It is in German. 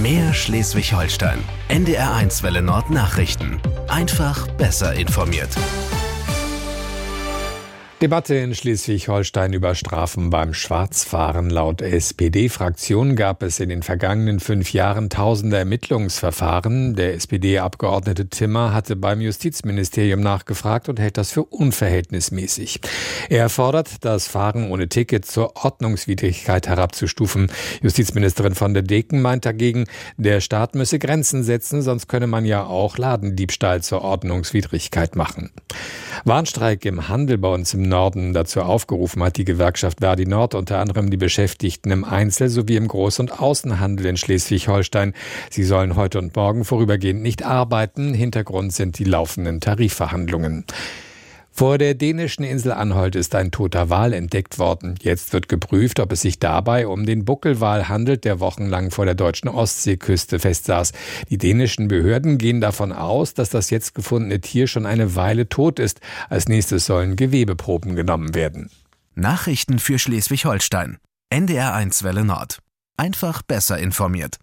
Mehr Schleswig-Holstein. NDR1 Welle Nord Nachrichten. Einfach besser informiert. Debatte in Schleswig-Holstein über Strafen beim Schwarzfahren. Laut SPD-Fraktion gab es in den vergangenen 5 Jahren tausende Ermittlungsverfahren. Der SPD-Abgeordnete Timmer hatte beim Justizministerium nachgefragt und hält das für unverhältnismäßig. Er fordert, das Fahren ohne Ticket zur Ordnungswidrigkeit herabzustufen. Justizministerin von der Deken meint dagegen, der Staat müsse Grenzen setzen, sonst könne man ja auch Ladendiebstahl zur Ordnungswidrigkeit machen. Warnstreik im Handel bei uns im Norden. Dazu aufgerufen hat die Gewerkschaft Verdi Nord unter anderem die Beschäftigten im Einzel- sowie im Groß- und Außenhandel in Schleswig-Holstein. Sie sollen heute und morgen vorübergehend nicht arbeiten. Hintergrund sind die laufenden Tarifverhandlungen. Vor der dänischen Insel Anholt ist ein toter Wal entdeckt worden. Jetzt wird geprüft, ob es sich dabei um den Buckelwal handelt, der wochenlang vor der deutschen Ostseeküste festsaß. Die dänischen Behörden gehen davon aus, dass das jetzt gefundene Tier schon eine Weile tot ist. Als nächstes sollen Gewebeproben genommen werden. Nachrichten für Schleswig-Holstein. NDR1 Welle Nord. Einfach besser informiert.